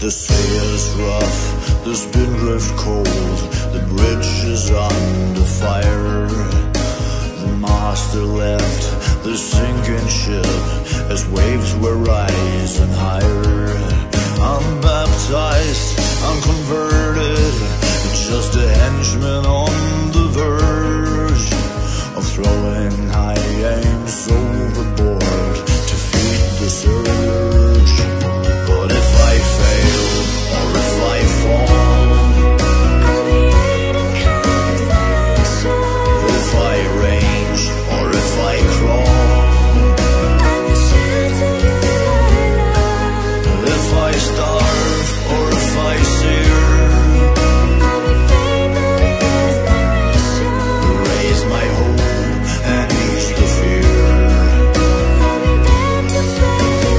The sail's rough, the spindrift cold, the bridge is under fire. The master left the sinking ship as waves were rising higher. I'm baptized, I'm converted, just a henchman on the verge of throwing high aims overboard to feed the surge. But if I fail, or if I fall, I'll be in consolation. if I range, or if I crawl, I will shelter you, my love. if I starve, or if I sear, I'll be faithful inspiration. raise my hope and ease the fear. I'll be there to bring you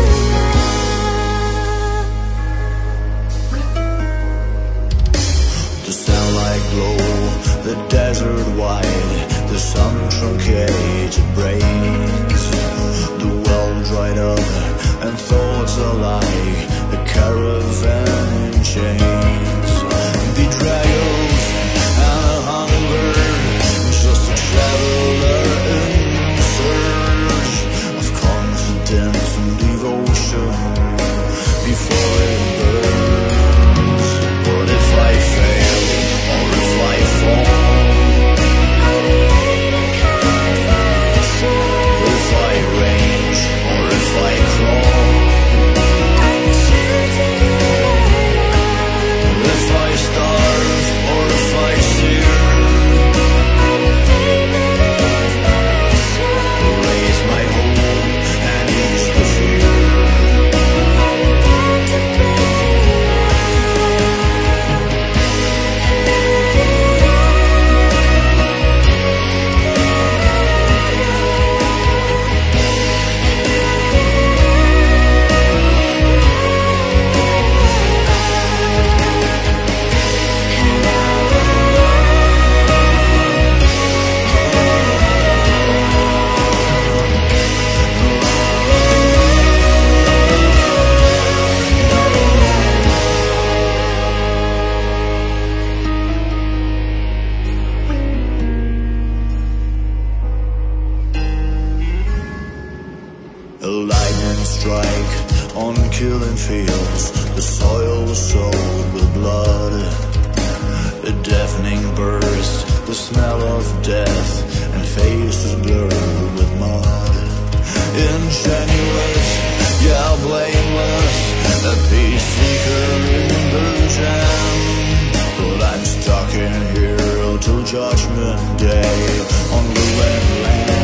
The sunlight glow, the desert wide, the sun truncated brains, the well dried up and thoughts alike, a caravan in chains, betrayals and a hunger, just a traveler in search of confidence and devotion before it burns. But if I fail, or if I fall, I'll be in consolation. if I range, or if I crawl, I will shelter you, my love. if I starve, or if I sear, I'll be faithful inspiration. raise my hope and ease the fear. I'll be there to bring you A lightning strike on killing fields, the soil was soaked with blood. A deafening burst, the smell of death, and faces blurred with mud. Ingenuous, yeah, blameless, a peace seeker in the jam. But I'm stuck in here till judgment day on ruined land.